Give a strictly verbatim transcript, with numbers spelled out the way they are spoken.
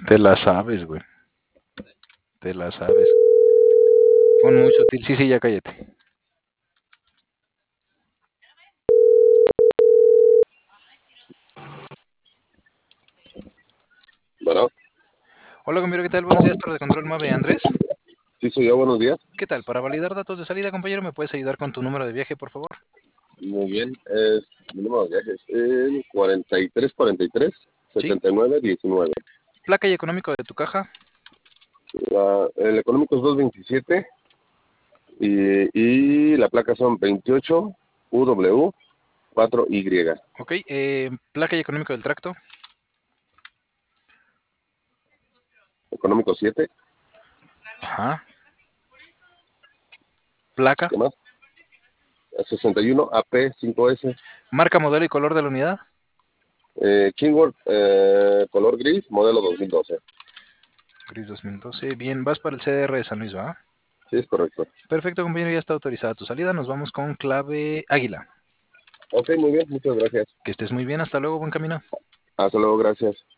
Te la sabes, güey. Te la sabes. Con muy sutil. Sí, sí, ya cállate. Bueno, Hola, compañero, ¿qué tal? Buenos días, torre de control Mave. Andrés. sí soy yo, buenos días. ¿Qué tal? Para validar datos de salida, compañero, ¿me puedes ayudar con tu número de viaje, por favor? Muy bien, es mi número de viaje es el cuarenta y tres cuarenta y tres Sí. setenta y nueve diecinueve. Placa y económico de tu caja. La, el económico es doscientos veintisiete y, y la placa son veintiocho U W cuatro Y. Ok. Eh, placa y económico del tracto. Económico siete. Ajá. Placa. ¿Qué más? sesenta y uno A P cinco S. Marca, modelo y color de la unidad. Eh, Kingworth, eh, color gris, modelo dos mil doce. Gris dos mil doce. Bien, vas para el C D R de San Luis, ¿va? Sí, es correcto. Perfecto, compañero, ya está autorizada tu salida. Nos vamos con clave Águila. Ok, muy bien, muchas gracias. Que estés muy bien. Hasta luego, buen camino. Hasta luego, gracias.